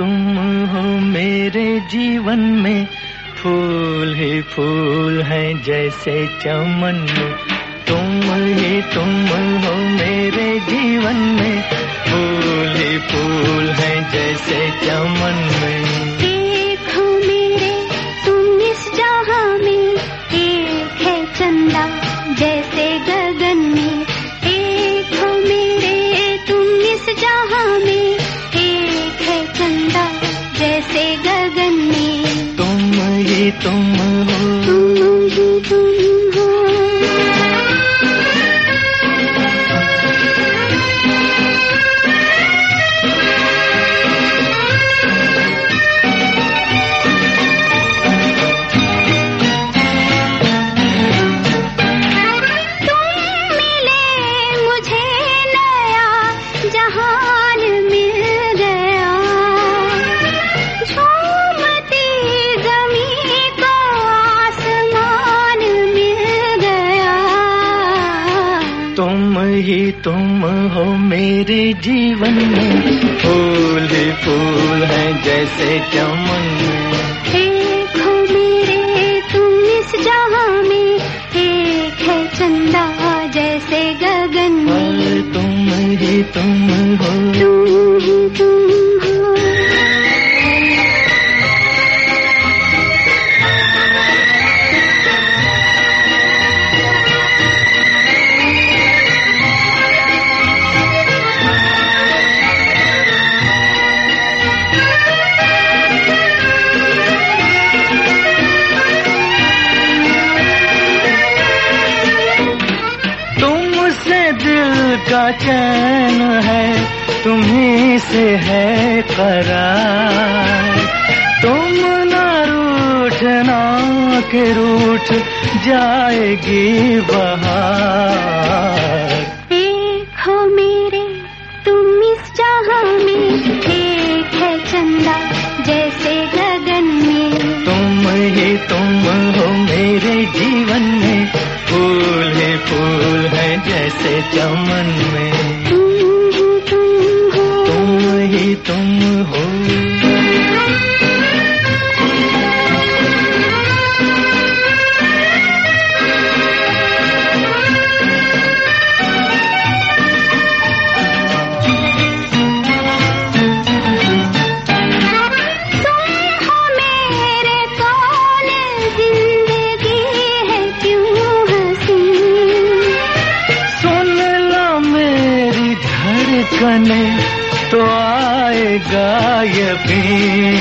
तुम हो मेरे जीवन में, फूल ही फूल है जैसे चमन में। तुम हो मेरे जीवन में, फूल ही फूल है जैसे चमन में। एक हो मेरे तुम इस जहां में, एक है चंदा जैसे गगन में। एक हो मेरे तुम इस जहां में, एक है चंदा जैसे गगन में। तुम ही तुम हो, तुम ही तुम हो। तुम हो मेरे जीवन में, फूल ही फूल है जैसे चमन में। एक हो मेरे तुम इस जहां में, एक है चंदा जैसे गगन में। तुम ही तुम हो, तुम ही तुम हो। का चैन है, तुम्हीं से है करार। तुम ना रूठना के रूठ जाएगी बहार। एक हो मेरे तुम इस जहां में, एक है चंदा जैसे गगन में। तुम हो मेरे जीवन में, फूल ही फूल है जैसे चमन में। तुम ही तुम हो। कने तो आएगा यकीन।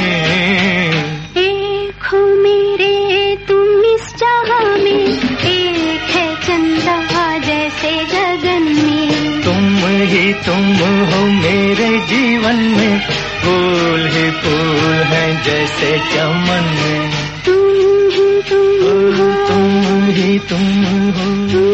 एक हो मेरे तुम इस जहां में, एक है चंदा जैसे गगन में। तुम हो मेरे जीवन में, फूल ही फूल है जैसे चमन में। तुम ही तुम हो, तुम ही तुम हो।